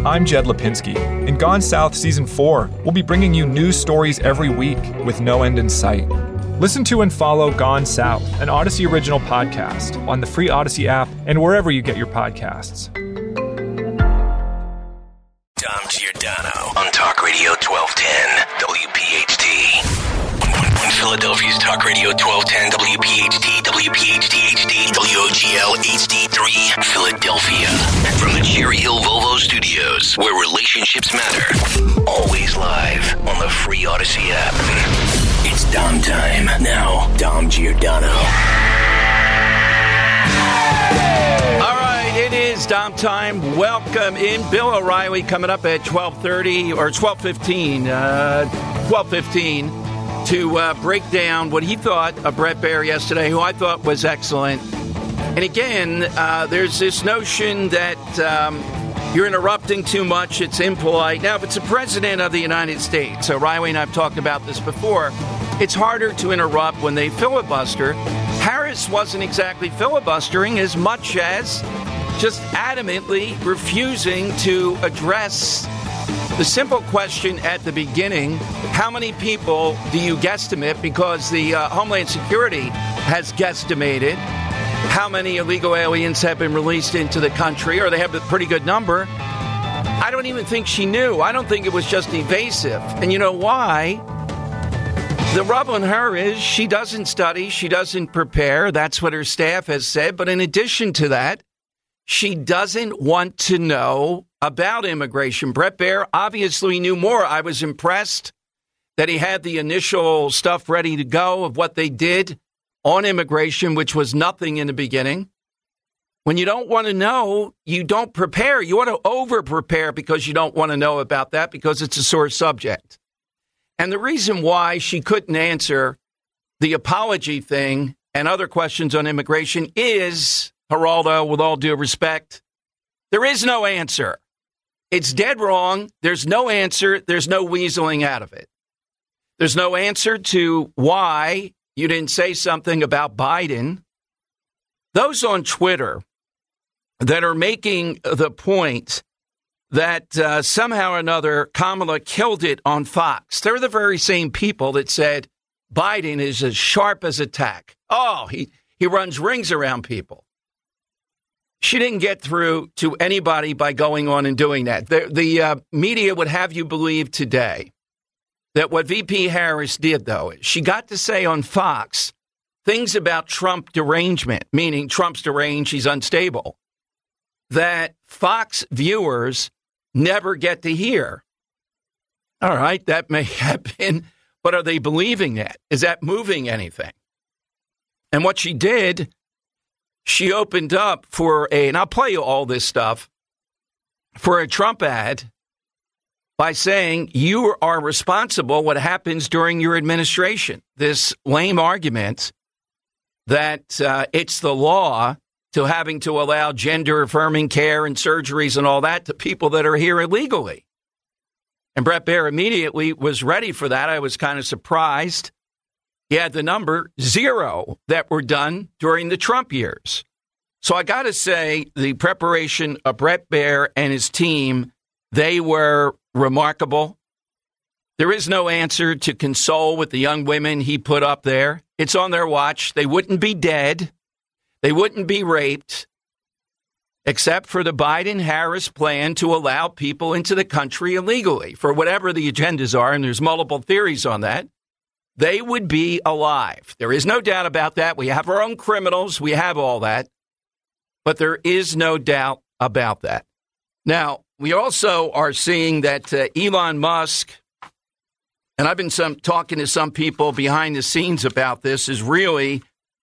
I'm Jed Lipinski. In Gone South Season 4, we'll be bringing you news stories every week with no end in sight. Listen to and follow Gone South, an Odyssey original podcast, on the free Odyssey app and wherever you get your podcasts. Dom Giordano on Talk Radio 1210 WPHT. When Philadelphia's Talk Radio 1210 WPHT, WPHT HD, WOGL HD3, Philadelphia. From the Cherry Hill Volvo Studios, where relationships matter. Always live on the free Odyssey app. It's Dom time. Now, Dom Giordano. It is Dom time. Welcome in. Bill O'Reilly coming up at 12:30 or 12:15 to break down what he thought of Bret Baier yesterday, who I thought was excellent. And again, there's this notion that you're interrupting too much. It's impolite. Now, if it's the president of the United States, O'Reilly and I have talked about this before, it's harder to interrupt when they filibuster. Harris wasn't exactly filibustering as much as just adamantly refusing to address the simple question at the beginning: how many people do you guesstimate, because the Homeland Security has guesstimated how many illegal aliens have been released into the country, or they have a pretty good number. I don't even think she knew. I don't think it was just evasive. And you know why? The rub on her is she doesn't study, she doesn't prepare. That's what her staff has said. But in addition to that, she doesn't want to know about immigration. Bret Baier obviously knew more. I was impressed that he had the initial stuff ready to go of what they did on immigration, which was nothing in the beginning. When you don't want to know, you don't prepare. You want to over-prepare because you don't want to know about that because it's a sore subject. And the reason why she couldn't answer the apology thing and other questions on immigration is, Geraldo, with all due respect, there is no answer. It's dead wrong. There's no answer. There's no weaseling out of it. There's no answer to why you didn't say something about Biden. Those on Twitter that are making the point that somehow or another Kamala killed it on Fox, they're the very same people that said Biden is as sharp as a tack. Oh, he runs rings around people. She didn't get through to anybody by going on and doing that. The media would have you believe today that what VP Harris did, though, is she got to say on Fox things about Trump derangement, meaning Trump's deranged, he's unstable, that Fox viewers never get to hear. All right, that may have been, but are they believing that? Is that moving anything? And what she did, she opened up for and I'll play you all this stuff, for a Trump ad by saying you are responsible what happens during your administration. This lame argument that it's the law to having to allow gender-affirming care and surgeries and all that to people that are here illegally. And Bret Baier immediately was ready for that. I was kind of surprised. He had the number 0 that were done during the Trump years. So I got to say, the preparation of Bret Baier and his team, they were remarkable. There is no answer to console with the young women he put up there. It's on their watch. They wouldn't be dead. They wouldn't be raped, except for the Biden-Harris plan to allow people into the country illegally for whatever the agendas are, and there's multiple theories on that. They would be alive. There is no doubt about that. We have our own criminals. We have all that. But there is no doubt about that. Now, we also are seeing that Elon Musk, and I've been talking to some people behind the scenes about this, is really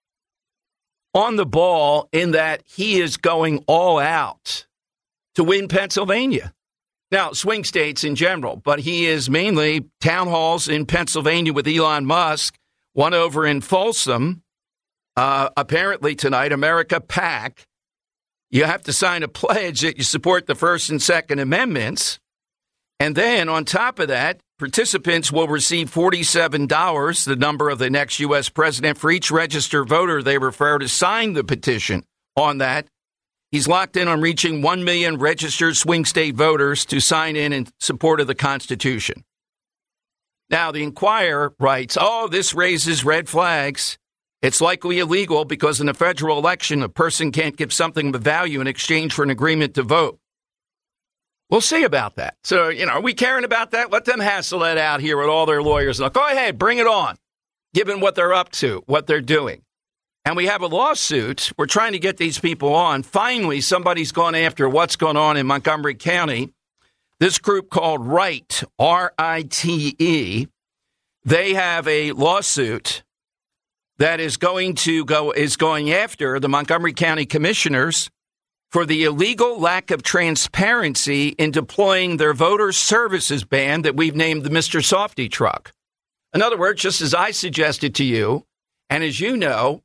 on the ball in that he is going all out to win Pennsylvania. Now, swing states in general, but he is mainly town halls in Pennsylvania with Elon Musk, one over in Folsom. Apparently tonight, America PAC. You have to sign a pledge that you support the First and Second Amendments. And then on top of that, participants will receive $47, the number of the next U.S. president, for each registered voter they refer to sign the petition on that. He's locked in on reaching 1 million registered swing state voters to sign in support of the Constitution. Now, the Inquirer writes, this raises red flags. It's likely illegal because in a federal election, a person can't give something of value in exchange for an agreement to vote. We'll see about that. So, are we caring about that? Let them hassle that out here with all their lawyers. Go ahead, bring it on, given what they're up to, what they're doing. And we have a lawsuit. We're trying to get these people on. Finally, somebody's gone after what's going on in Montgomery County. This group called RITE, R-I-T-E, they have a lawsuit that is going after the Montgomery County commissioners for the illegal lack of transparency in deploying their voter services ban that we've named the Mr. Softy truck. In other words, just as I suggested to you, and as you know,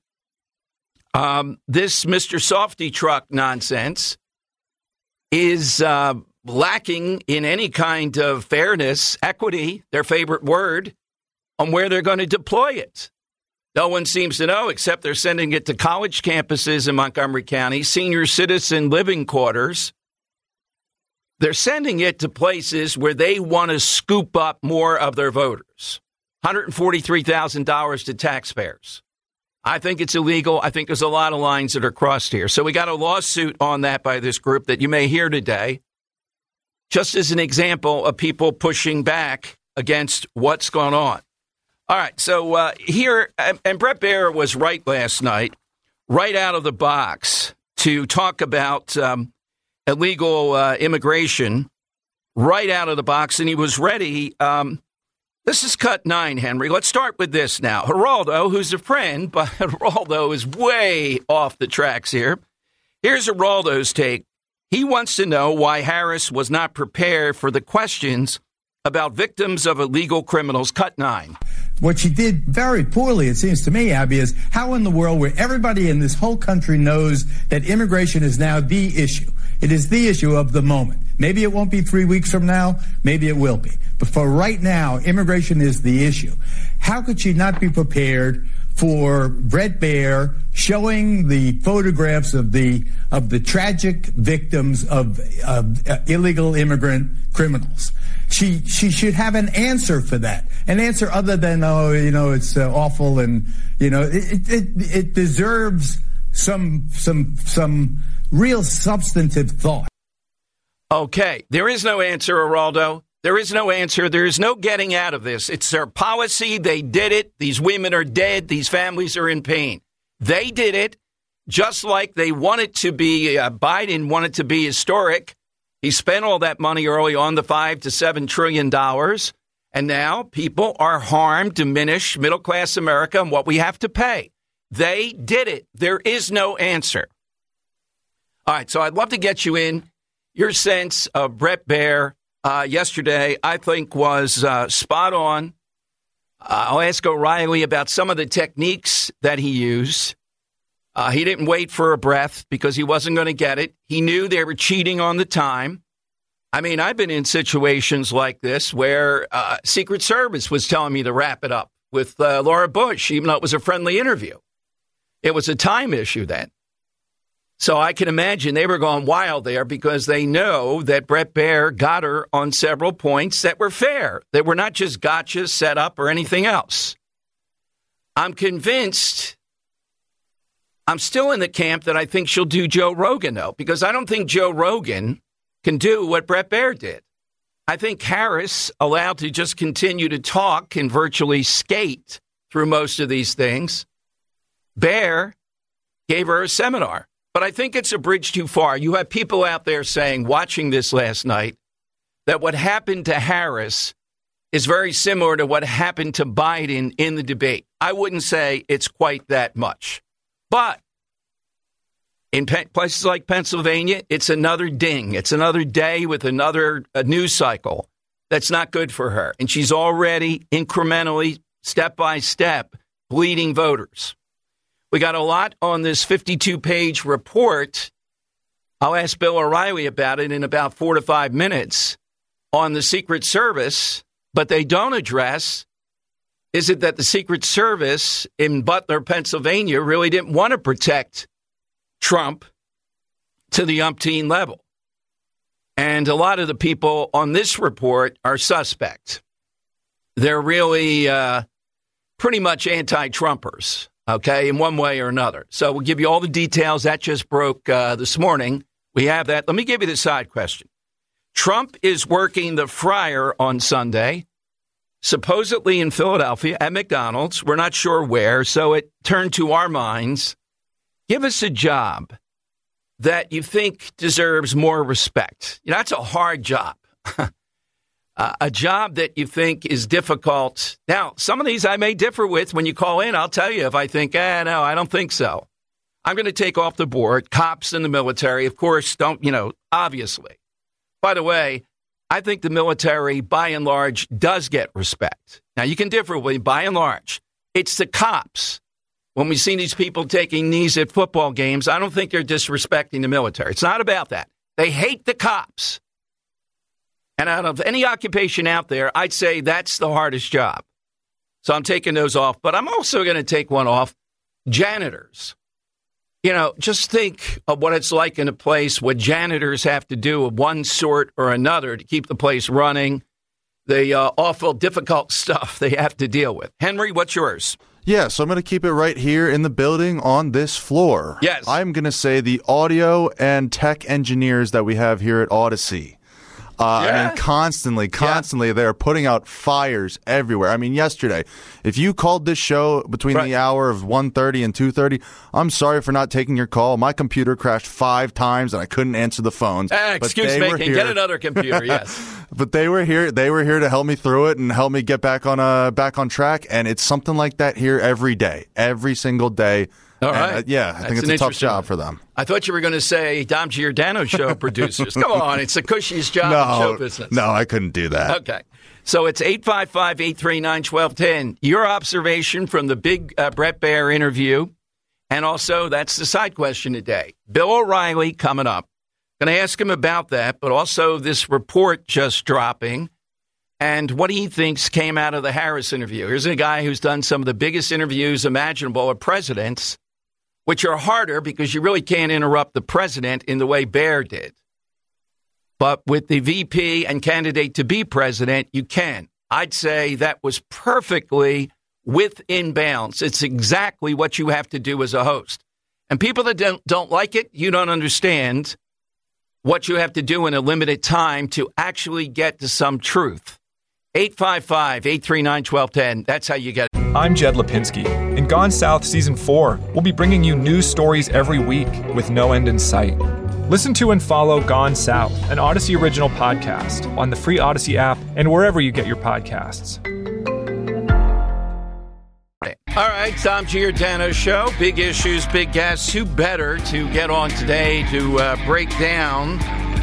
this Mr. Softy truck nonsense is lacking in any kind of fairness, equity, their favorite word, on where they're going to deploy it. No one seems to know, except they're sending it to college campuses in Montgomery County, senior citizen living quarters. They're sending it to places where they want to scoop up more of their voters. $143,000 to taxpayers. I think it's illegal. I think there's a lot of lines that are crossed here. So we got a lawsuit on that by this group that you may hear today, just as an example of people pushing back against what's going on. All right, so here, and Bret Baier was right last night, right out of the box, to talk about illegal immigration, right out of the box, and he was ready. This is cut 9, Henry. Let's start with this now. Geraldo, who's a friend, but Geraldo is way off the tracks here. Here's Geraldo's take. He wants to know why Harris was not prepared for the questions about victims of illegal criminals. Cut 9. What she did very poorly, it seems to me, Abby, is how in the world where everybody in this whole country knows that immigration is now the issue. It is the issue of the moment. Maybe it won't be 3 weeks from now. Maybe it will be. But for right now, immigration is the issue. How could she not be prepared for Bret Baier showing the photographs of the tragic victims of illegal immigrant criminals? She should have an answer for that. An answer other than, it's awful and, it deserves some real substantive thought. Okay. There is no answer, Geraldo. There is no answer. There is no getting out of this. It's their policy. They did it. These women are dead. These families are in pain. They did it just like they wanted to be, Biden wanted to be historic. He spent all that money early on, the $5 to $7 trillion. And now people are harmed, diminished, middle-class America, and what we have to pay. They did it. There is no answer. All right, so I'd love to get you in. Your sense of Bret Baier yesterday, I think, was spot on. I'll ask O'Reilly about some of the techniques that he used. He didn't wait for a breath because he wasn't going to get it. He knew they were cheating on the time. I mean, I've been in situations like this where Secret Service was telling me to wrap it up with Laura Bush, even though it was a friendly interview. It was a time issue then. So I can imagine they were going wild there because they know that Bret Baier got her on several points that were fair, that were not just gotchas, set up, or anything else. I'm convinced. I'm still in the camp that I think she'll do Joe Rogan, though, because I don't think Joe Rogan can do what Bret Baier did. I think Harris, allowed to just continue to talk and virtually skate through most of these things. Baier gave her a seminar. But I think it's a bridge too far. You have people out there saying, watching this last night, that what happened to Harris is very similar to what happened to Biden in the debate. I wouldn't say it's quite that much. But in places like Pennsylvania, it's another ding. It's another day with another news cycle that's not good for her. And she's already incrementally, step by step, bleeding voters. We got a lot on this 52-page report. I'll ask Bill O'Reilly about it in about 4 to 5 minutes on the Secret Service. But they don't address, is it that the Secret Service in Butler, Pennsylvania, really didn't want to protect Trump to the umpteen level. And a lot of the people on this report are suspect. They're really pretty much anti-Trumpers, okay, in one way or another. So we'll give you all the details. That just broke this morning. We have that. Let me give you the side question. Trump is working the fryer on Sunday, supposedly in Philadelphia at McDonald's. We're not sure where, so it turned to our minds. Give us a job that you think deserves more respect. You know, that's a hard job. A job that you think is difficult. Now, some of these I may differ with. When you call in, I'll tell you if I think, no, I don't think so. I'm going to take off the board. Cops in the military, of course, don't, obviously. By the way, I think the military, by and large, does get respect. Now, you can differ with, by and large. It's the cops. When we see these people taking knees at football games, I don't think they're disrespecting the military. It's not about that. They hate the cops. And out of any occupation out there, I'd say that's the hardest job. So I'm taking those off. But I'm also going to take one off. Janitors. Just think of what it's like in a place, what janitors have to do of one sort or another to keep the place running, the awful, difficult stuff they have to deal with. Henry, what's yours? Yeah, so I'm going to keep it right here in the building on this floor. Yes. I'm going to say the audio and tech engineers that we have here at Odyssey. I mean, constantly, they're putting out fires everywhere. I mean, yesterday, if you called this show between the hour of 1:30 and 2:30, I'm sorry for not taking your call. My computer crashed 5 times, and I couldn't answer the phones. Excuse me, get another computer, yes. But they were here. They were here to help me through it and help me get back on track, and it's something like that here every day, every single day. All right. I think it's a tough job for them. I thought you were going to say Dom Giordano show producers. Come on, it's the cushiest job in show business. No, I couldn't do that. Okay. So it's 855-839-1210. Your observation from the big Bret Baier interview, and also that's the side question today. Bill O'Reilly coming up. Going to ask him about that, but also this report just dropping and what he thinks came out of the Harris interview. Here's a guy who's done some of the biggest interviews imaginable of presidents, which are harder because you really can't interrupt the president in the way Baier did. But with the VP and candidate to be president, you can. I'd say that was perfectly within bounds. It's exactly what you have to do as a host. And people that don't like it, you don't understand what you have to do in a limited time to actually get to some truth. 855-839-1210. That's how you get it. I'm Jed Lipinski. In Gone South Season 4, we'll be bringing you news stories every week with no end in sight. Listen to and follow Gone South, an Odyssey original podcast, on the free Odyssey app and wherever you get your podcasts. All right, Tom Giordano Show. Big issues, big guests. Who better to get on today to break down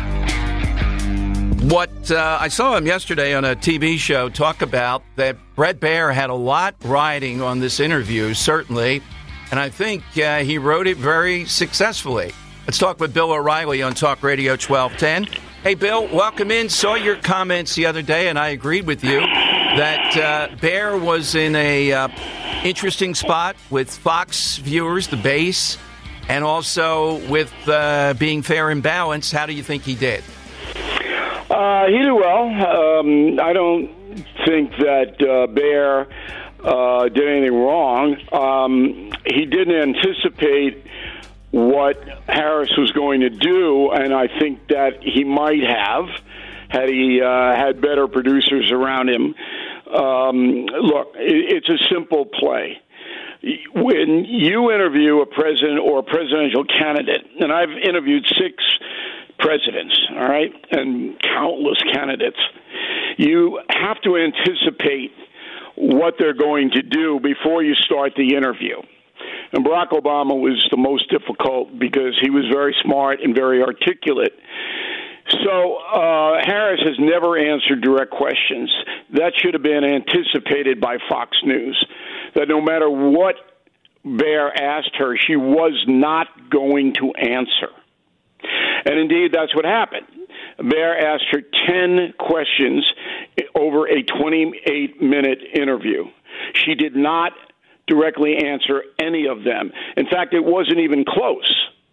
what I saw him yesterday on a TV show talk about that Bret Baier had a lot riding on this interview, certainly, and I think he wrote it very successfully. Let's talk with Bill O'Reilly on Talk Radio 1210. Hey, Bill, welcome in. Saw your comments the other day, and I agreed with you that Baier was in a interesting spot with Fox viewers, the base, and also with being fair and balanced. How do you think he did? He did well. I don't think that Baier did anything wrong. He didn't anticipate what Harris was going to do, and I think that he might have had he had better producers around him. Look, it's a simple play. When you interview a president or a presidential candidate, and I've interviewed 6 presidents, all right, and countless candidates, you have to anticipate what they're going to do before you start the interview. And Barack Obama was the most difficult because he was very smart and very articulate. So Harris has never answered direct questions. That should have been anticipated by Fox News, that no matter what Baier asked her, she was not going to answer. And indeed, that's what happened. Baier asked her 10 questions over a 28-minute interview. She did not directly answer any of them. In fact, it wasn't even close.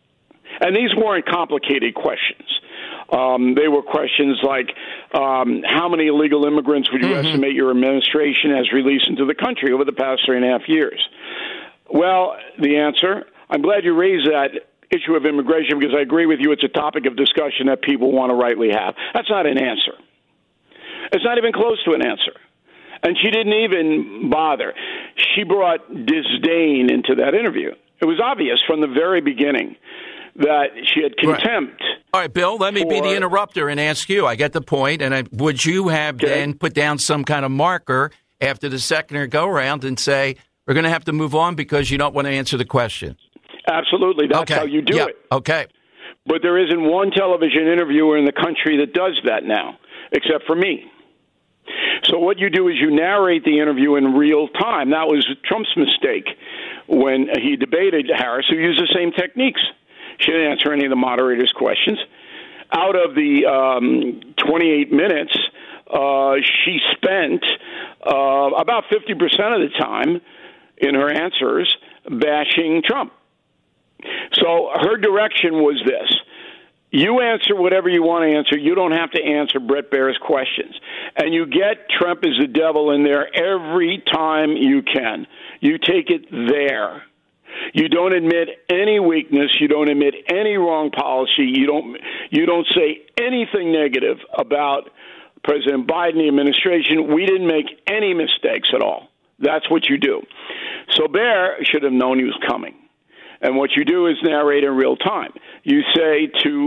And these weren't complicated questions. They were questions like, how many illegal immigrants would you estimate your administration has released into the country over the past 3.5 years? Well, the answer, I'm glad you raised that issue of immigration because I agree with you. It's a topic of discussion that people want to rightly have. That's not an answer. It's not even close to an answer. And she didn't even bother. She brought disdain into that interview. It was obvious from the very beginning that she had contempt. Right. All right, Bill, let me be the interrupter and ask you. I get the point. And would you have then put down some kind of marker after the second go-around and say, we're going to have to move on because you don't want to answer the question? Absolutely. That's how you do it. Okay. But there isn't one television interviewer in the country that does that now, except for me. So what you do is you narrate the interview in real time. That was Trump's mistake when he debated Harris, who used the same techniques. She didn't answer any of the moderator's questions. Out of the 28 minutes, she spent about 50% of the time in her answers bashing Trump. So her direction was this. You answer whatever you want to answer. You don't have to answer Bret Baier's questions. And you get Trump as the devil in there every time you can. You take it there. You don't admit any weakness. You don't admit any wrong policy. You don't say anything negative about President Biden, the administration. We didn't make any mistakes at all. That's what you do. So Baier should have known he was coming. And what you do is narrate in real time. You say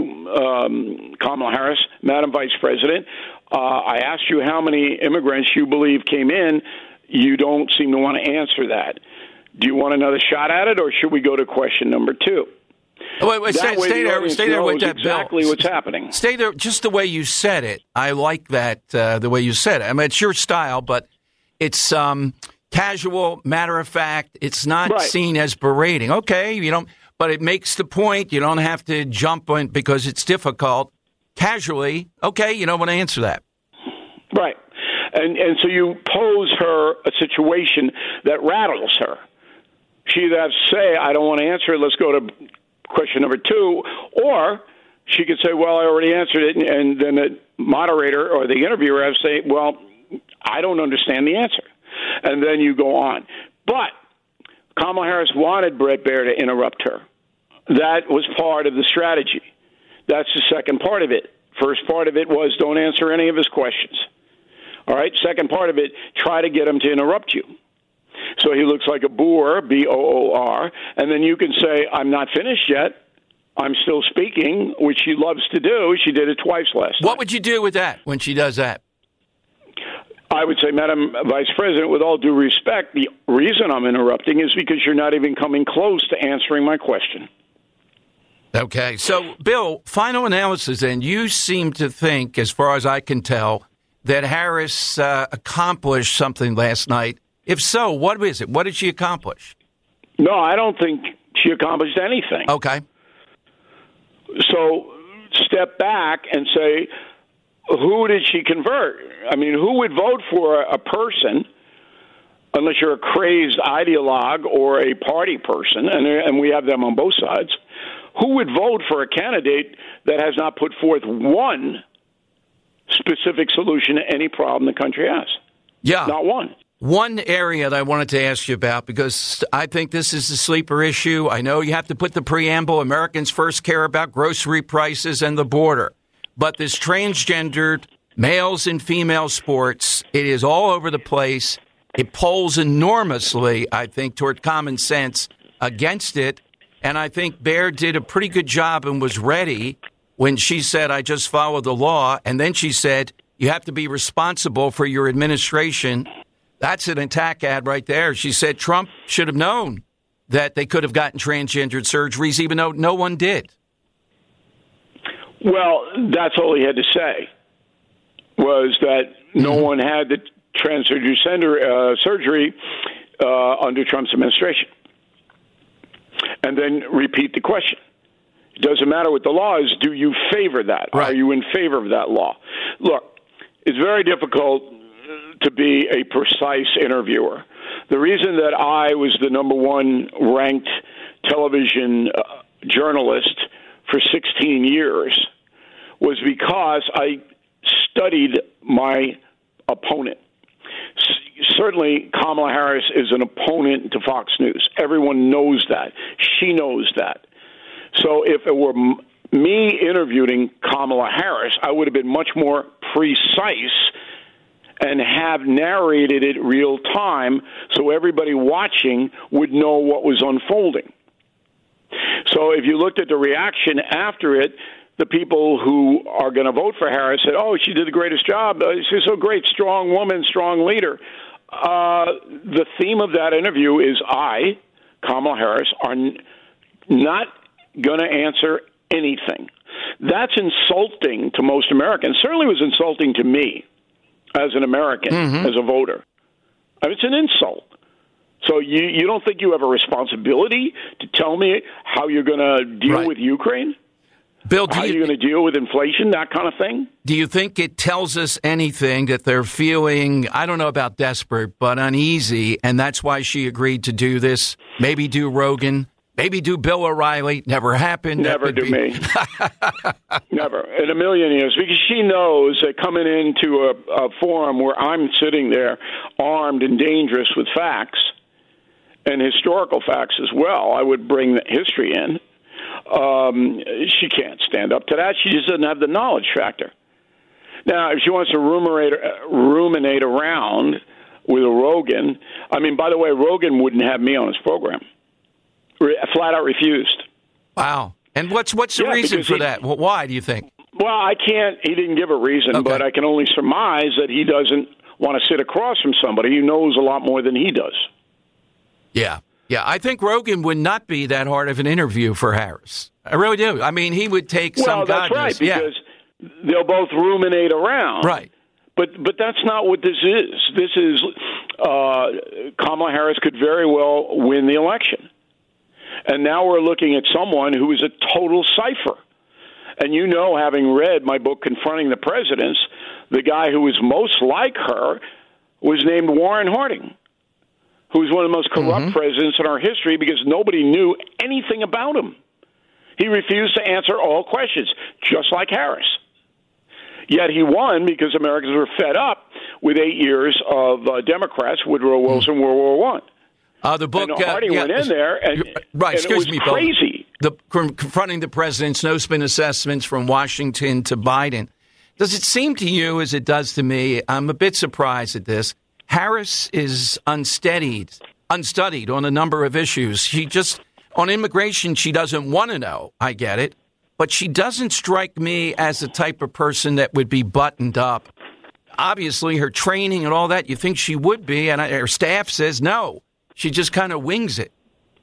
to Kamala Harris, Madam Vice President, I asked you how many immigrants you believe came in. You don't seem to want to answer that. Do you want another shot at it, or should we go to question number 2? Wait, stay there with that, exactly Bill. What's happening. Stay there, just the way you said it. I like that, the way you said it. I mean, it's your style, but it's casual, matter of fact. It's not seen as berating. Okay, you don't, but it makes the point. You don't have to jump on because it's difficult. Casually, okay, you don't want to answer that. Right. And so you pose her a situation that rattles her. She either has to say, I don't want to answer it, let's go to question number 2, or she could say, well, I already answered it, and then the moderator or the interviewer has to say, well, I don't understand the answer. And then you go on. But Kamala Harris wanted Bret Baier to interrupt her. That was part of the strategy. That's the second part of it. First part of it was don't answer any of his questions. All right? Second part of it, try to get him to interrupt you. So he looks like a boor, B-O-O-R, and then you can say, I'm not finished yet. I'm still speaking, which she loves to do. She did it twice last night. What would you do with that when she does that? I would say, Madam Vice President, with all due respect, the reason I'm interrupting is because you're not even coming close to answering my question. Okay. So, Bill, final analysis, and you seem to think, as far as I can tell, that Harris accomplished something last night. If so, what is it? What did she accomplish? No, I don't think she accomplished anything. Okay. So step back and say, who did she convert? I mean, who would vote for a person, unless you're a crazed ideologue or a party person, and we have them on both sides, who would vote for a candidate that has not put forth one specific solution to any problem the country has? Yeah. Not one. One area that I wanted to ask you about, because I think this is a sleeper issue. I know you have to put the preamble, Americans first care about grocery prices and the border. But this transgendered males and female sports, it is all over the place. It polls enormously, I think, toward common sense against it. And I think Baier did a pretty good job and was ready when she said, I just follow the law. And then she said, you have to be responsible for your administration. That's an attack ad right there. She said Trump should have known that they could have gotten transgendered surgeries, even though no one did. Well, that's all he had to say, was that no one had the transgender surgery under Trump's administration. And then repeat the question. It doesn't matter what the law is. Do you favor that? Right. Are you in favor of that law? Look, it's very difficult to be a precise interviewer. The reason that I was the number one ranked television journalist for 16 years was because I studied my opponent. Certainly, Kamala Harris is an opponent to Fox News. Everyone knows that. She knows that. So if it were me interviewing Kamala Harris, I would have been much more precise and have narrated it real time so everybody watching would know what was unfolding. So if you looked at the reaction after it, the people who are going to vote for Harris said, oh, she did the greatest job. She's so great, strong woman, strong leader. The theme of that interview is Kamala Harris, are not going to answer anything. That's insulting to most Americans. Certainly was insulting to me as an American, as a voter. I mean, it's an insult. So you don't think you have a responsibility to tell me how you're going to deal with Ukraine? Bill, how are you going to deal with inflation, that kind of thing? Do you think it tells us anything that they're feeling, I don't know about desperate, but uneasy, and that's why she agreed to do this? Maybe do Rogan, maybe do Bill O'Reilly. Never happened. Never do me. Never. In a million years. Because she knows that coming into a forum where I'm sitting there armed and dangerous with facts, and historical facts as well, I would bring the history in. She can't stand up to that. She just doesn't have the knowledge factor. Now, if she wants to ruminate around with a Rogan, I mean, by the way, Rogan wouldn't have me on his program. Flat out refused. Wow. And what's the reason for that? Why do you think? Well, I can't. He didn't give a reason, but I can only surmise that he doesn't want to sit across from somebody who knows a lot more than he does. Yeah. Yeah, I think Rogan would not be that hard of an interview for Harris. I really do. I mean, he would take some Well, that's right, because they'll both ruminate around. Right. But that's not what this is. This is Kamala Harris could very well win the election. And now we're looking at someone who is a total cipher. And you know, having read my book, Confronting the Presidents, the guy who was most like her was named Warren Harding, who was one of the most corrupt presidents in our history because nobody knew anything about him. He refused to answer all questions, just like Harris. Yet he won because Americans were fed up with 8 years of Democrats, Woodrow Wilson, World War I. The book, and Harding went in there, and, right, and it was crazy. Confronting the President's no-spin assessments from Washington to Biden. Does it seem to you, as it does to me, I'm a bit surprised at this, Harris is unstudied on a number of issues. She just, on immigration, she doesn't want to know. I get it. But she doesn't strike me as the type of person that would be buttoned up. Obviously, her training and all that, you think she would be, and her staff says no. She just kind of wings it.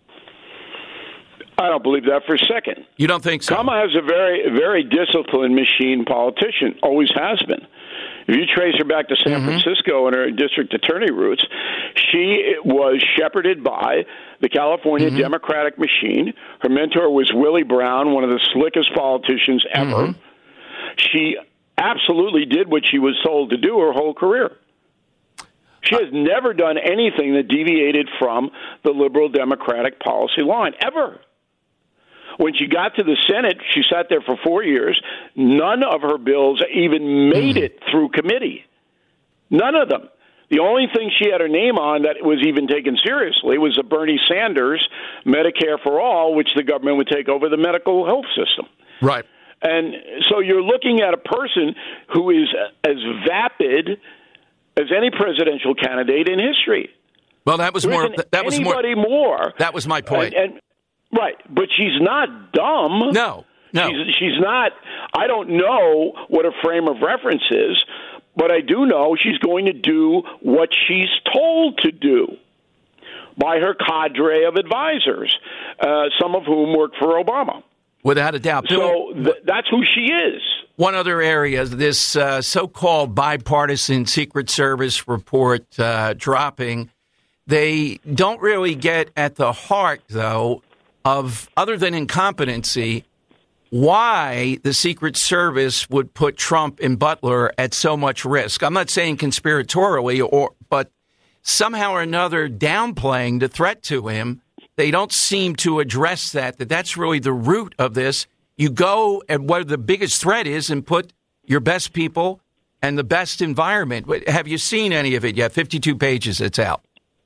I don't believe that for a second. You don't think so? Kamala has a very, very disciplined machine politician, always has been. If you trace her back to San Francisco and her district attorney roots, she was shepherded by the California Democratic machine. Her mentor was Willie Brown, one of the slickest politicians ever. She absolutely did what she was told to do her whole career. She has never done anything that deviated from the liberal Democratic policy line, ever. When she got to the Senate, she sat there for 4 years. None of her bills even made it through committee. None of them. The only thing she had her name on that was even taken seriously was the Bernie Sanders Medicare for All, which the government would take over the medical health system. Right. And so you're looking at a person who is as vapid as any presidential candidate in history. Well, that was more. That was anybody more. That was my point. Right, but she's not dumb. No. She's not. I don't know what her frame of reference is, but I do know she's going to do what she's told to do by her cadre of advisors, some of whom work for Obama. Without a doubt. So that's who she is. One other area, this so-called bipartisan Secret Service report dropping, they don't really get at the heart, though, of, other than incompetency, why the Secret Service would put Trump and Butler at so much risk. I'm not saying conspiratorially, but somehow or another downplaying the threat to him. They don't seem to address that's really the root of this. you go and what the biggest threat is and put your best people and the best environment. Have you seen any of it yet? 52 pages, it's out.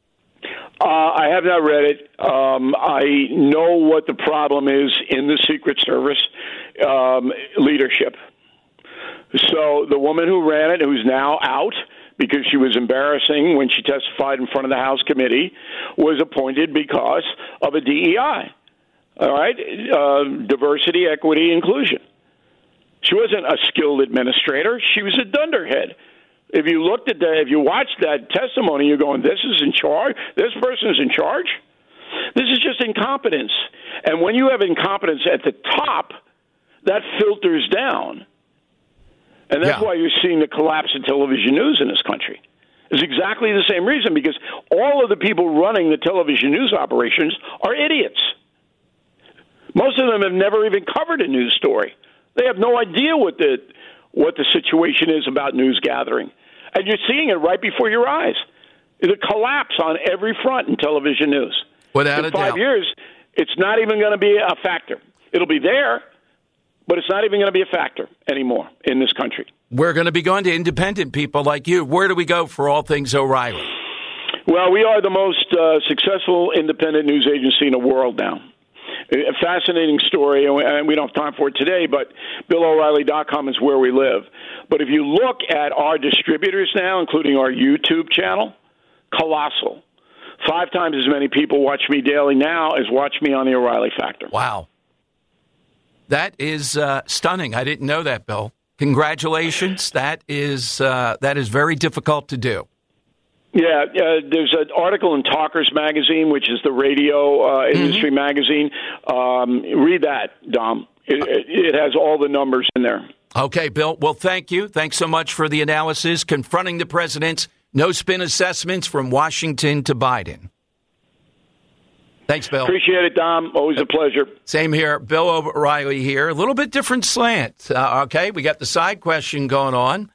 I have not read it. I know what the problem is in the Secret Service leadership. So the woman who ran it, who's now out because she was embarrassing when she testified in front of the House committee, was appointed because of a DEI. All right? Diversity, equity, inclusion. She wasn't a skilled administrator. She was a dunderhead. If you watched that testimony, you're going, this is in charge? This person is in charge? This is just incompetence. And when you have incompetence at the top, that filters down. And that's why you're seeing the collapse of television news in this country. It's exactly the same reason, because all of the people running the television news operations are idiots. Most of them have never even covered a news story. They have no idea what the situation is about news gathering. And you're seeing it right before your eyes. It's a collapse on every front in television news. Without a doubt. In 5 years, it's not even going to be a factor. It'll be there, but it's not even going to be a factor anymore in this country. We're going to be going to independent people like you. Where do we go for all things O'Reilly? Well, we are the most successful independent news agency in the world now. A fascinating story, and we don't have time for it today, but BillO'Reilly.com is where we live. But if you look at our distributors now, including our YouTube channel, colossal. 5 times as many people watch me daily now as watch me on the O'Reilly Factor. Wow. That is stunning. I didn't know that, Bill. Congratulations. That is very difficult to do. Yeah, there's an article in Talkers Magazine, which is the radio industry magazine. Read that, Dom. It has all the numbers in there. Okay, Bill. Well, thank you. Thanks so much for the analysis. Confronting the president's no-spin assessments from Washington to Biden. Thanks, Bill. Appreciate it, Dom. Always a pleasure. Same here. Bill O'Reilly here. A little bit different slant. Okay, we got the side question going on.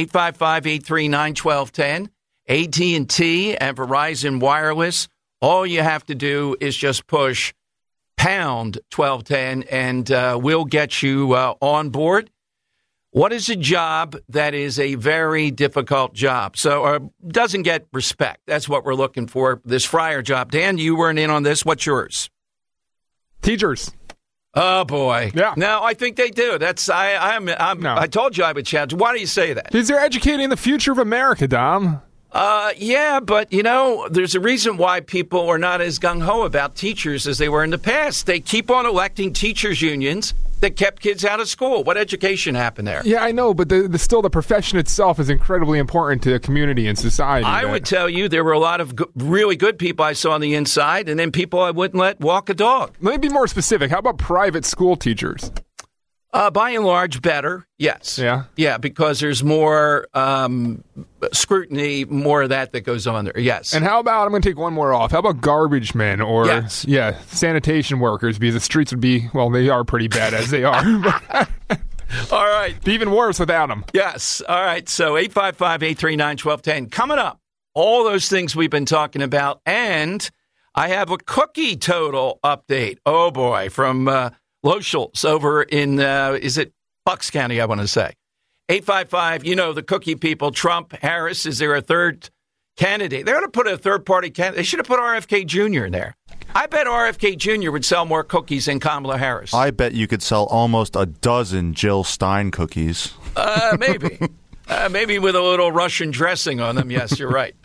855-839-1210. AT&T and Verizon Wireless. All you have to do is just push pound 1210 and we'll get you on board. What is a job that is a very difficult job? So doesn't get respect. That's what we're looking for, this Fryer job. Dan, you weren't in on this. What's yours? Teachers. Oh, boy. Yeah. No, I think they do. That's I told you I would challenge. Why do you say that? Because they're educating the future of America, Dom. Yeah, but, there's a reason why people are not as gung-ho about teachers as they were in the past. They keep on electing teachers' unions that kept kids out of school. What education happened there? Yeah, I know, but still the profession itself is incredibly important to the community and society. I would tell you there were a lot of really good people I saw on the inside, and then people I wouldn't let walk a dog. Let me be more specific. How about private school teachers? By and large, better, yes. Yeah? Yeah, because there's more scrutiny, more of that goes on there, yes. And how about, I'm going to take one more off, how about garbage men or sanitation workers, because the streets would be, well, they are pretty bad as they are. All right. Even worse without them. Yes. All right, so 855-839-1210. Coming up, all those things we've been talking about, and I have a cookie total update. Oh, boy, from Loschultz over in, is it Bucks County, I want to say. 855, the cookie people, Trump, Harris, is there a third candidate? They ought to put a third-party candidate. They should have put RFK Jr. in there. I bet RFK Jr. would sell more cookies than Kamala Harris. I bet you could sell almost a dozen Jill Stein cookies. Maybe. Maybe with a little Russian dressing on them. Yes, you're right.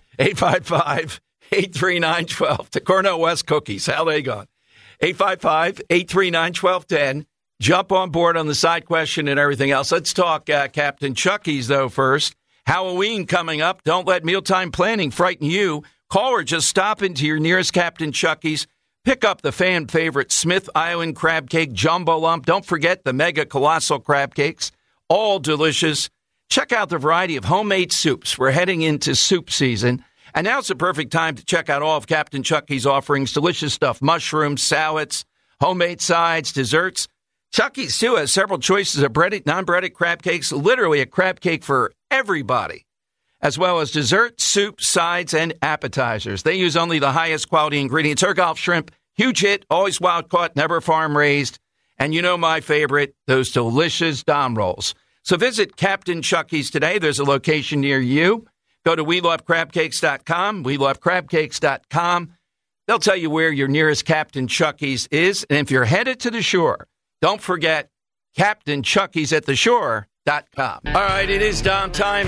855-839-12. To Cornell West cookies. How they gone? 855-839-1210. Jump on board on the side question and everything else. Let's talk Captain Chucky's, though, first. Halloween coming up. Don't let mealtime planning frighten you. Call or just stop into your nearest Captain Chucky's. Pick up the fan favorite Smith Island crab cake jumbo lump. Don't forget the mega colossal crab cakes. All delicious. Check out the variety of homemade soups. We're heading into soup season. And now's the perfect time to check out all of Captain Chucky's offerings. Delicious stuff. Mushrooms, salads, homemade sides, desserts. Chucky's, too, has several choices of breaded, non-breaded crab cakes. Literally a crab cake for everybody. As well as dessert, soup, sides, and appetizers. They use only the highest quality ingredients. Ergolf shrimp, huge hit, always wild caught, never farm raised. And you know my favorite, those delicious Dom rolls. So visit Captain Chucky's today. There's a location near you. Go to WeLoveCrabCakes.com, WeLoveCrabCakes.com. They'll tell you where your nearest Captain Chucky's is. And if you're headed to the shore, don't forget Captain Chucky's at the shore.com. All right, it is Dom time,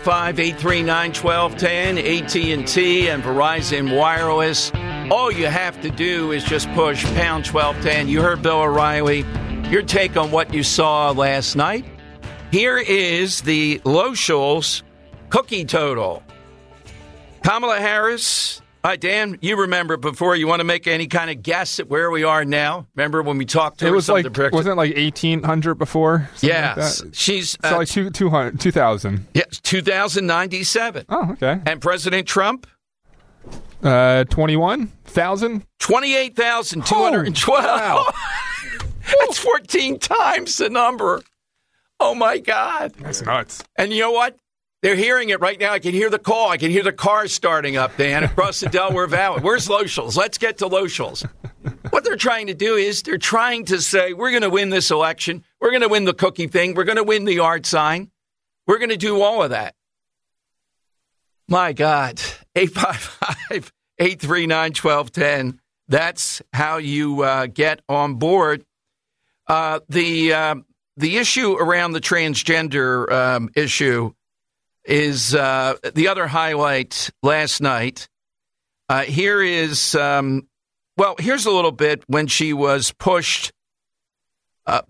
855-839-1210, AT&T and Verizon Wireless. All you have to do is just push pound 1210. You heard Bill O'Reilly. Your take on what you saw last night. Here is the Loschels cookie total. Kamala Harris. Hi, Dan, you remember before. You want to make any kind of guess at where we are now? Remember when we talked to her? Wasn't it like 1,800 before? Yes. Like She's... so like 2,000. Yes, 2,097. Oh, okay. And President Trump? 21,000? 28,212. Oh, wow. That's 14 times the number. Oh, my God. That's nuts. And you know what? They're hearing it right now. I can hear the call. I can hear the cars starting up, Dan, across the Delaware Valley. Where's Loschels? Let's get to Loschels. What they're trying to do is they're trying to say, we're going to win this election. We're going to win the cookie thing. We're going to win the yard sign. We're going to do all of that. My God. 855-839-1210. That's how you get on board. The issue around the transgender issue is the other highlight last night. Here's a little bit when she was pushed. Cut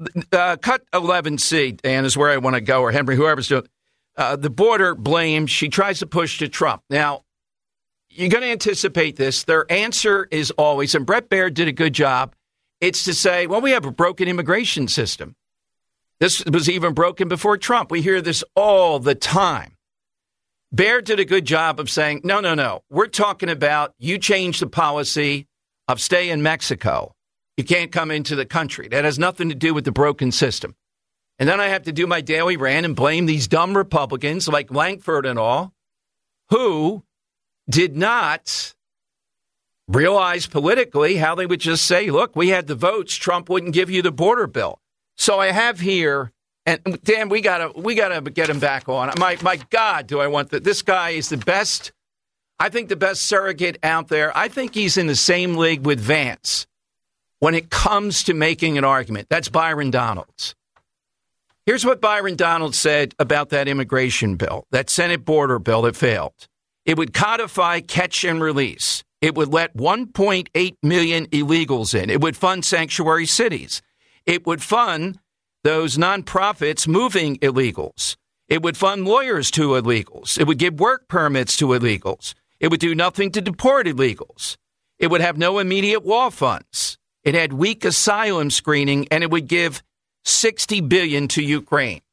11C, Dan, is where I want to go, or Henry, whoever's doing the border blame. She tries to push to Trump. Now, you're going to anticipate this. Their answer is always, and Bret Baier did a good job, it's to say, well, we have a broken immigration system. This was even broken before Trump. We hear this all the time. Baier did a good job of saying, no. We're talking about you change the policy of stay in Mexico. You can't come into the country. That has nothing to do with the broken system. And then I have to do my daily rant and blame these dumb Republicans like Langford and all who did not realize politically how they would just say, look, we had the votes. Trump wouldn't give you the border bill. So I have here, and Dan, we gotta get him back on. My God, do I want that? This guy is the best. I think the best surrogate out there. I think he's in the same league with Vance when it comes to making an argument. That's Byron Donalds. Here's what Byron Donalds said about that immigration bill, that Senate border bill that failed. It would codify catch and release. It would let 1.8 million illegals in. It would fund sanctuary cities. It would fund those nonprofits moving illegals. It would fund lawyers to illegals. It would give work permits to illegals. It would do nothing to deport illegals. It would have no immediate wall funds. It had weak asylum screening, and it would give $60 billion to Ukraine.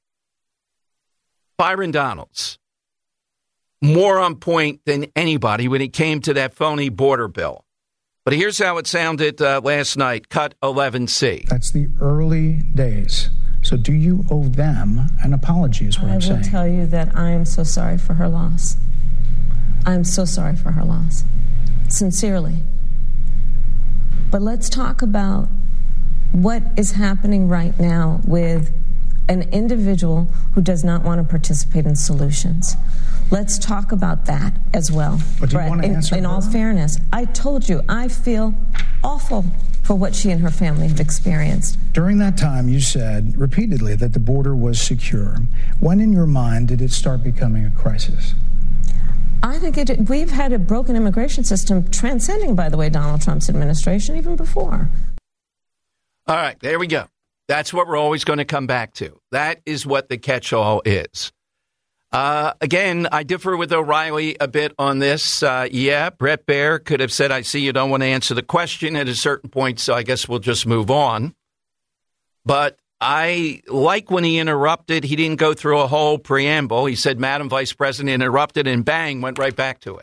Byron Donalds, more on point than anybody when it came to that phony border bill. But here's how it sounded last night, cut 11C. That's the early days. So do you owe them an apology is what I'm saying. I will tell you that I am so sorry for her loss. I'm so sorry for her loss. Sincerely. But let's talk about what is happening right now with an individual who does not want to participate in solutions. Let's talk about that as well. But do you want to answer in all fairness, I told you, I feel awful for what she and her family have experienced. During that time, you said repeatedly that the border was secure. When in your mind did it start becoming a crisis? I think we've had a broken immigration system transcending, by the way, Donald Trump's administration, even before. All right, there we go. That's what we're always going to come back to. That is what the catch-all is. Again, I differ with O'Reilly a bit on this. Bret Baier could have said, I see you don't want to answer the question at a certain point, so I guess we'll just move on. But I like when he interrupted. He didn't go through a whole preamble. He said, Madam Vice President, interrupted, and bang, went right back to it.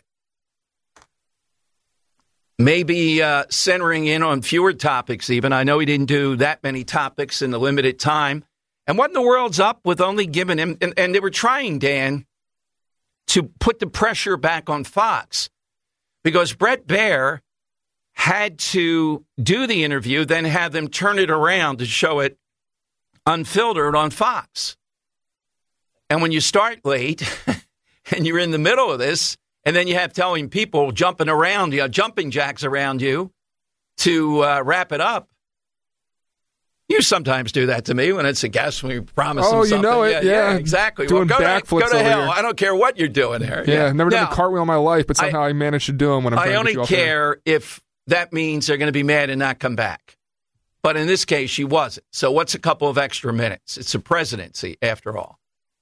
Maybe centering in on fewer topics even. I know he didn't do that many topics in the limited time. And what in the world's up with only giving him, and they were trying, Dan, to put the pressure back on Fox. Because Bret Baier had to do the interview, then have them turn it around to show it unfiltered on Fox. And when you start late and you're in the middle of this, and then you have telling people jumping around, jumping jacks around you to wrap it up. You sometimes do that to me when it's a guest when we promise them something. Oh, you know it, yeah exactly. Doing backflips go to hell. here. I don't care what you're doing there. Yeah, never done a cartwheel in my life, but somehow I managed to do them when I'm trying to get you off I only care if that means they're going to be mad and not come back. But in this case, she wasn't. So what's a couple of extra minutes? It's a presidency, after all.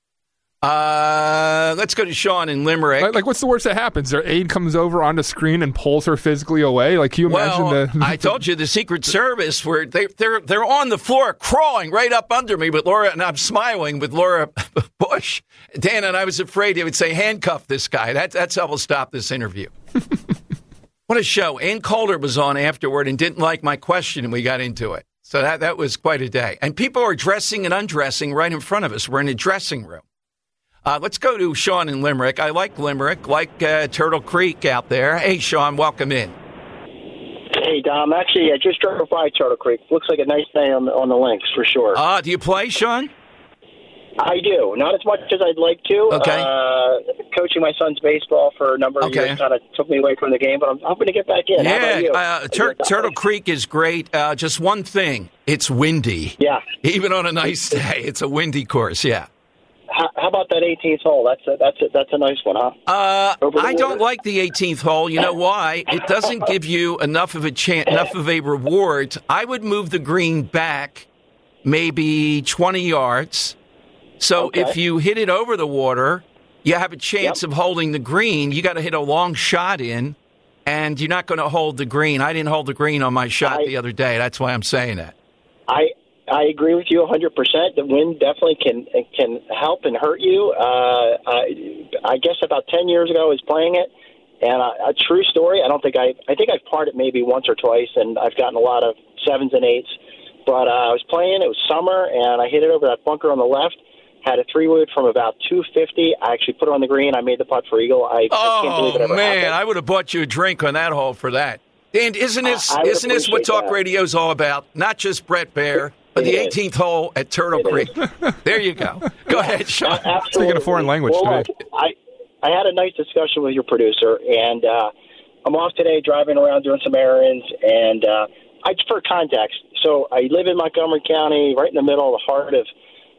Let's go to Sean in Limerick. Like, what's the worst that happens? Their aide comes over on the screen and pulls her physically away. Like, can you imagine I told you the Secret Service were they're on the floor crawling right up under me with Laura, and I'm smiling with Laura Bush. Dan and I was afraid they would say handcuff this guy. That's how we'll stop this interview. What a show! Ann Coulter was on afterward and didn't like my question, and we got into it. So that was quite a day. And people are dressing and undressing right in front of us. We're in a dressing room. Let's go to Sean in Limerick. I like Limerick, like Turtle Creek out there. Hey, Sean, welcome in. Hey, Dom. Actually, I just drove by Turtle Creek. Looks like a nice day on the links, for sure. Do you play, Sean? I do. Not as much as I'd like to. Okay. Coaching my son's baseball for a number of years kind of took me away from the game, but I'm hoping to get back in. Yeah, Turtle Creek is great. Just one thing, it's windy. Yeah. Even on a nice day, it's a windy course, yeah. How about that 18th hole? That's a nice one, huh? I don't like the 18th hole. You know why? It doesn't give you enough of a reward. I would move the green back maybe 20 yards. So if you hit it over the water, you have a chance of holding the green. You got to hit a long shot in, and you're not going to hold the green. I didn't hold the green on my shot the other day. That's why I'm saying that. I agree with you 100%. The wind definitely can help and hurt you. I guess about 10 years ago I was playing it, and a true story. I think I've parred it maybe once or twice, and I've gotten a lot of 7s and 8s. But I was playing. It was summer, and I hit it over that bunker on the left. Had a 3-wood from about 250. I actually put it on the green. I made the putt for eagle. I can't believe it ever happened. I would have bought you a drink on that hole for that. And isn't this what talk radio is all about? Not just Brett Baer, but the 18th hole at Turtle Creek. There you go. Go ahead, Sean. Speaking a foreign language today. I had a nice discussion with your producer, and I'm off today driving around doing some errands, and for context, so I live in Montgomery County, right in the middle of the heart of,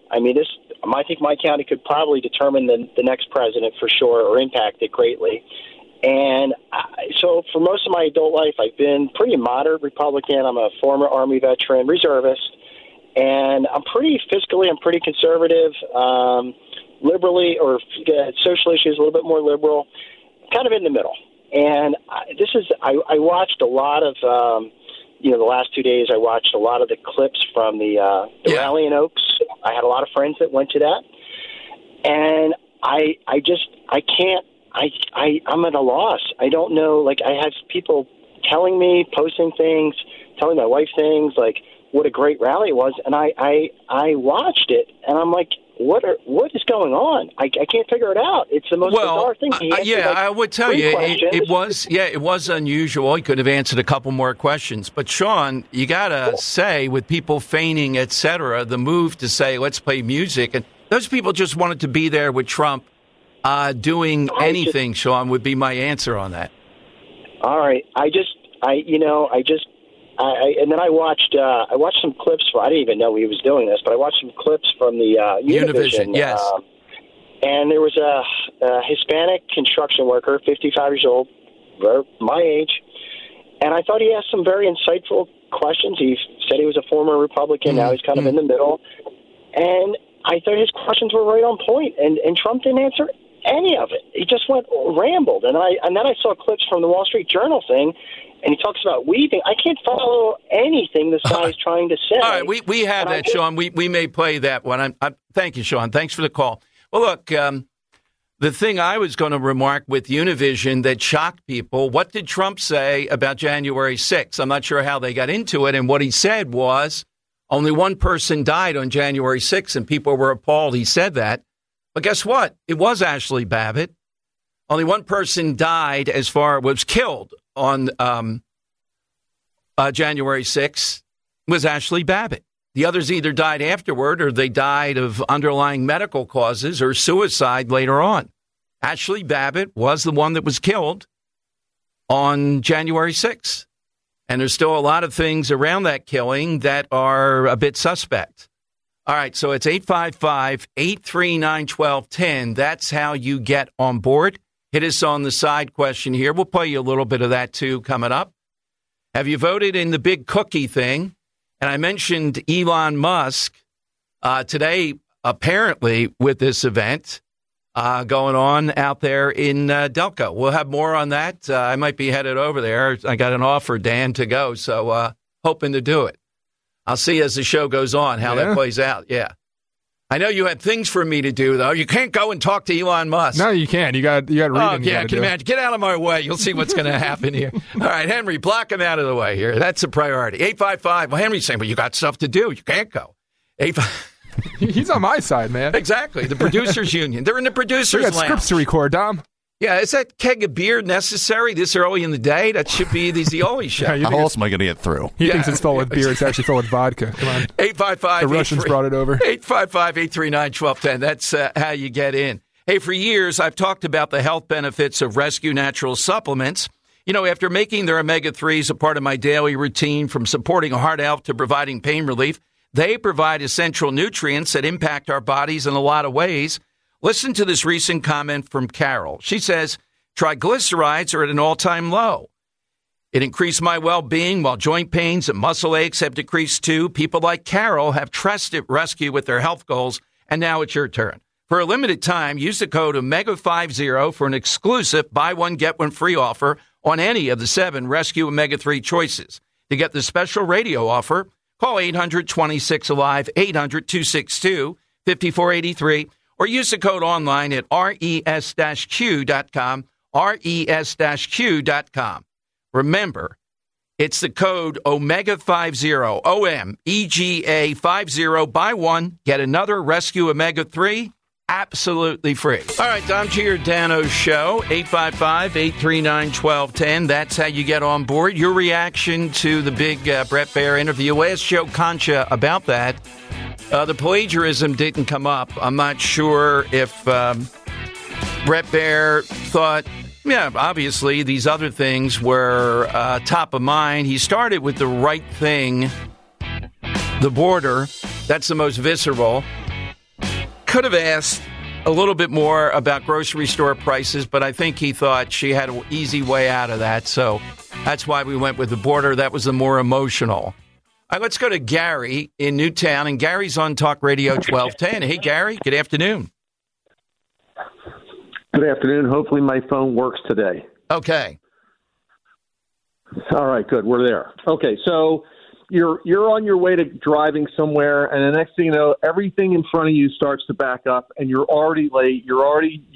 I think my county could probably determine the next president for sure, or impact it greatly. And so for most of my adult life, I've been pretty moderate Republican. I'm a former Army veteran, reservist, and I'm pretty conservative, liberally, or social issues a little bit more liberal, kind of in the middle. And I watched a lot of, the last 2 days I watched a lot of the clips from the rally in Oaks. I had a lot of friends that went to that, and I'm at a loss. I don't know. Like, I have people telling me, posting things, telling my wife things like what a great rally it was, and I watched it, and I'm like, what is going on? I can't figure it out. It's the most bizarre thing. I would tell you it was unusual. He could have answered a couple more questions, but Sean, you gotta say, with people feigning, etc., the move to say let's play music, and those people just wanted to be there with Trump. Doing anything, Sean, would be my answer on that. All right, and then I watched some clips. I didn't even know he was doing this, but I watched some clips from the Univision. Yes. And there was a Hispanic construction worker, 55 years old, my age, and I thought he asked some very insightful questions. He said he was a former Republican. Now he's kind of in the middle, and I thought his questions were right on point, and Trump didn't answer any of it. He just rambled, and then I saw clips from the Wall Street Journal thing, and he talks about weaving. I can't follow anything this guy is trying to say. All right, we have that, Sean. We may play that one. Thank you, Sean. Thanks for the call. Well, look, the thing I was going to remark with Univision that shocked people, what did Trump say about January 6th? I'm not sure how they got into it, and what he said was only one person died on January 6th, and people were appalled he said that. But guess what? It was Ashley Babbitt. Only one person died was killed on January 6th, was Ashley Babbitt. The others either died afterward or they died of underlying medical causes or suicide later on. Ashley Babbitt was the one that was killed on January 6th. And there's still a lot of things around that killing that are a bit suspect. All right, so it's 855-839-1210. That's how you get on board. Hit us on the side question here. We'll play you a little bit of that, too, coming up. Have you voted in the big cookie thing? And I mentioned Elon Musk today, apparently, with this event going on out there in Delco. We'll have more on that. I might be headed over there. I got an offer, Dan, to go, so hoping to do it. I'll see as the show goes on how that plays out. Yeah. I know you had things for me to do, though. You can't go and talk to Elon Musk. No, you can't. You got to read it. Oh, yeah, can you imagine? Get out of my way. You'll see what's going to happen here. All right, Henry, block him out of the way here. That's a priority. 855. Well, Henry's saying, well, you got stuff to do. You can't go. 855. He's on my side, man. Exactly. The producers union. They're in the producers lounge. We got scripts to record, Dom. Yeah, is that keg of beer necessary this early in the day? That should be the Zioli show. How else am I going to get through? He thinks it's full with beer. It's actually full with vodka. Come on. 855. The Russians brought it over. 855-839-1210. That's how you get in. Hey, for years, I've talked about the health benefits of Rescue Natural supplements. You know, after making their omega-3s a part of my daily routine, from supporting heart health to providing pain relief, they provide essential nutrients that impact our bodies in a lot of ways. Listen to this recent comment from Carol. She says, triglycerides are at an all-time low. It increased my well-being while joint pains and muscle aches have decreased too. People like Carol have trusted Rescue with their health goals, and now it's your turn. For a limited time, use the code OMEGA50 for an exclusive buy one, get one free offer on any of the 7 Rescue Omega-3 choices. To get the special radio offer, call 800-26-ALIVE, 800-262-5483, or use the code online at res-q.com, res-q.com. Remember, it's the code OMEGA50, OMEGA50. Buy one, get another Rescue Omega-3, absolutely free. All right, Dom Giordano's show, 855-839-1210. That's how you get on board. Your reaction to the big Bret Baier interview. Asked Joe Concha about that. The plagiarism didn't come up. I'm not sure if Bret Baier thought, yeah, obviously these other things were top of mind. He started with the right thing, the border. That's the most visceral. Could have asked a little bit more about grocery store prices, but I think he thought she had an easy way out of that. So that's why we went with the border. That was the more emotional. All right, let's go to Gary in Newtown, and Gary's on Talk Radio 1210. Hey, Gary, good afternoon. Good afternoon. Hopefully my phone works today. Okay. All right, good. We're there. Okay, so you're on your way to driving somewhere, and the next thing you know, everything in front of you starts to back up, and you're already late. You're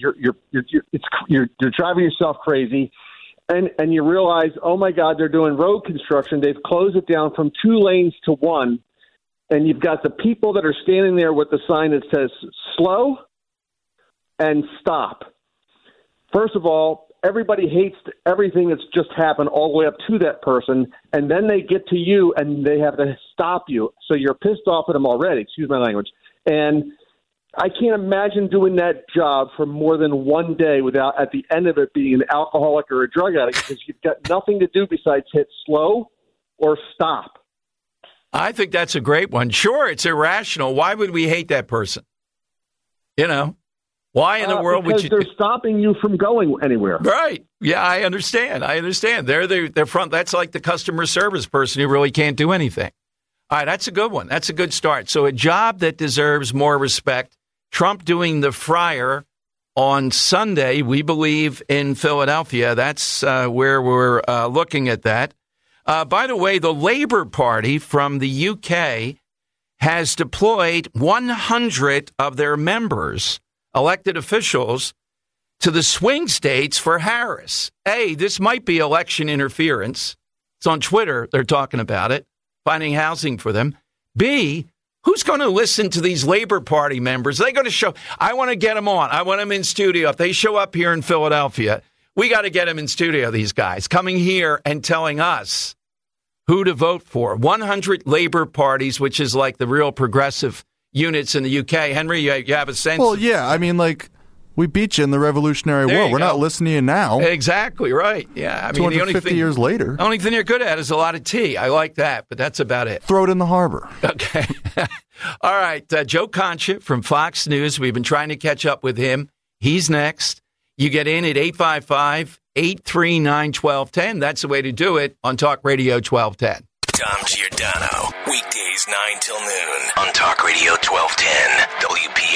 driving yourself crazy. And you realize, oh, my God, they're doing road construction. They've closed it down from 2 lanes to 1. And you've got the people that are standing there with the sign that says slow and stop. First of all, everybody hates everything that's just happened all the way up to that person. And then they get to you and they have to stop you. So you're pissed off at them already. Excuse my language. And I can't imagine doing that job for more than 1 day without, at the end of it, being an alcoholic or a drug addict, because you've got nothing to do besides hit slow or stop. I think that's a great one. Sure, it's irrational. Why would we hate that person? You know, why in the world would you? Because they're stopping you from going anywhere. Right. Yeah, I understand. They're front. That's like the customer service person who really can't do anything. All right, that's a good one. That's a good start. So a job that deserves more respect. Trump doing the fryer on Sunday, we believe, in Philadelphia. That's where we're looking at that. By the way, the Labour Party from the UK has deployed 100 of their members, elected officials, to the swing states for Harris. A, this might be election interference. It's on Twitter. They're talking about it, finding housing for them. B, who's going to listen to these Labour Party members? They're going to show. I want to get them on. I want them in studio. If they show up here in Philadelphia, we got to get them in studio, these guys, coming here and telling us who to vote for. 100 Labour parties, which is like the real progressive units in the UK. Henry, you have a sense? Well, yeah. I mean, like, we beat you in the Revolutionary War. We're not listening to you now. Exactly, right. Yeah. I mean, 250 years later. The only thing you're good at is a lot of tea. I like that, but that's about it. Throw it in the harbor. Okay. All right. Joe Concha from Fox News. We've been trying to catch up with him. He's next. You get in at 855-839-1210. That's the way to do it on Talk Radio 1210. Tom Giordano. Weekdays 9 till noon on Talk Radio 1210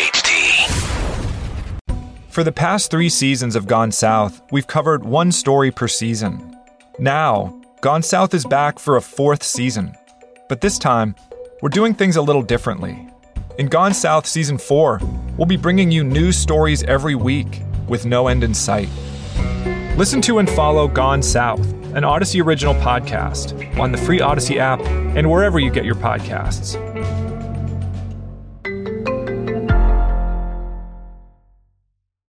WPHT. For the past 3 seasons of Gone South, we've covered one story per season. Now, Gone South is back for a 4th season. But this time, we're doing things a little differently. In Gone South Season 4, we'll be bringing you news stories every week with no end in sight. Listen to and follow Gone South, an Odyssey original podcast, on the free Odyssey app and wherever you get your podcasts.